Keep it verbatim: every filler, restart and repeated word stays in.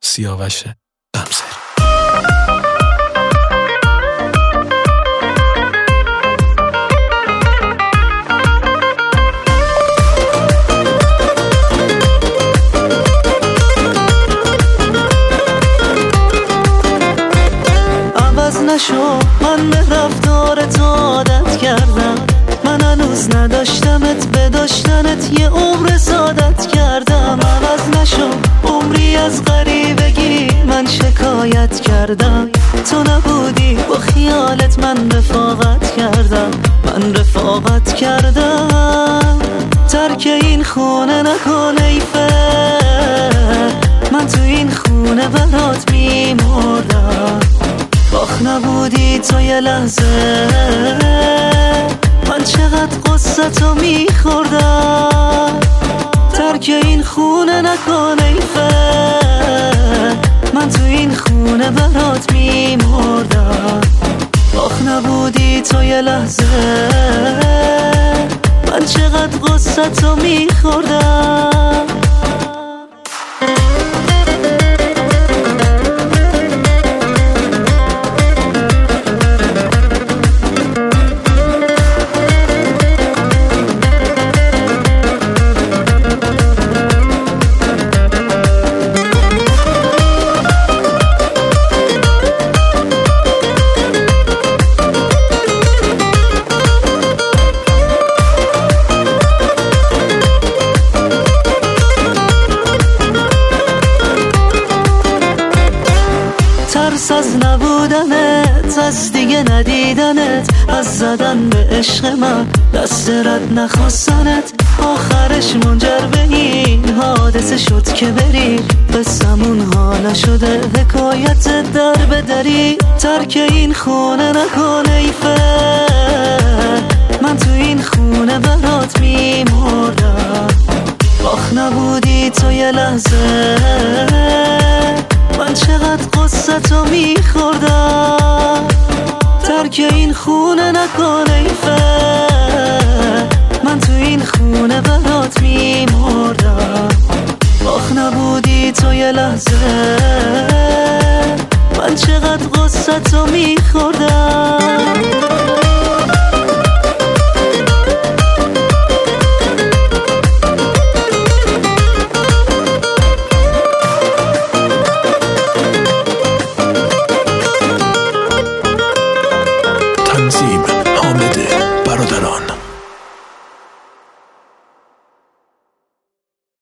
سیاوش غمزری. نشو من به رفتارت عادت کردم، من هنوز نداشتمت به داشتنت یه عمر سعادت کردم. عوض نشو عمری از غریبگی من شکایت کردم، تو نبودی با خیالت من رفاقت کردم، من رفاقت کردم. ترک این خونه نکن ایفه، من تو این خونه برات میمردم. باخ نبودی تو یه لحظه، من چقدر قصه تو میخوردم. ترک این خونه نکن ایفه، من تو این خونه برات میمردم. باخ نبودی تو یه لحظه، من چقدر قصه تو میخوردم. ترس از نبودنت، از دیگه ندیدنت، از زدن به عشق من، دست رد نخواستنت، آخرش منجر به این حادثه شد که بری. قصمون حالا شده حکایت در به دری. ترک این خونه نکن ایفه، من تو این خونه برات میمردم. باخ نبودی تو یه لحظه، من چقدر قصه تو میخوردم. ترک این خونه نکن ایفه، من تو این خونه برات میمردم. باخ نبودی تو یه لحظه، من چقدر قصه تو میخوردم.